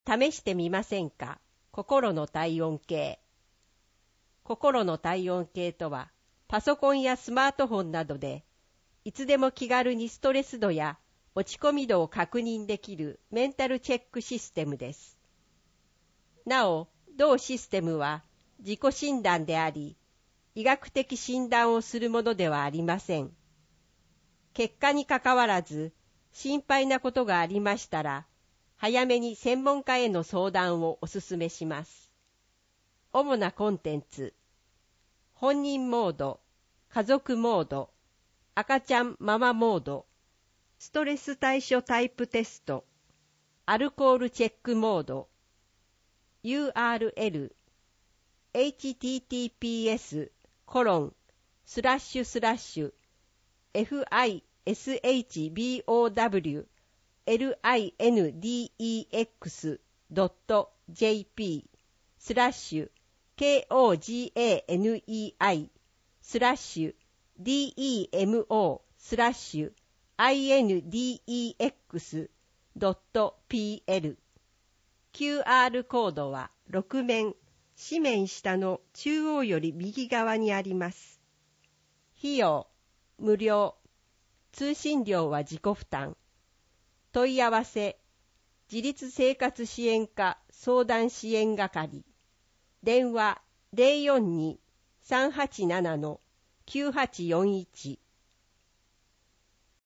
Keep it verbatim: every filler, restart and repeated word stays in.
試してみませんか。心の体温計。心の体温計とは、パソコンやスマートフォンなどで、いつでも気軽にストレス度や落ち込み度を確認できるメンタルチェックシステムです。なお、同システムは自己診断であり、医学的診断をするものではありません。結果にかかわらず、心配なことがありましたら、早めに専門家への相談をお勧めします。主なコンテンツ、本人モード、家族モード、赤ちゃんママモード、ストレス対処タイプテスト、アルコールチェックモード、ユーアールエル、エイチティーティーピーエスコロンスラッシュスラッシュエフアイエスエイチビーオーダブリューエルアイエヌディーイーエックスドットジェーピースラッシュ ケーオージーエーエヌイーアイ スラッシュ ディーイーエムオー スラッシュ アイエヌディーイーエックスドットピーエル キューアール コードはろく面、紙面下の中央より右側にあります。費用無料、通信料は自己負担。問い合わせ、自立生活支援課相談支援係。電話 ゼロよんに さんはちなな きゅうはちよんいち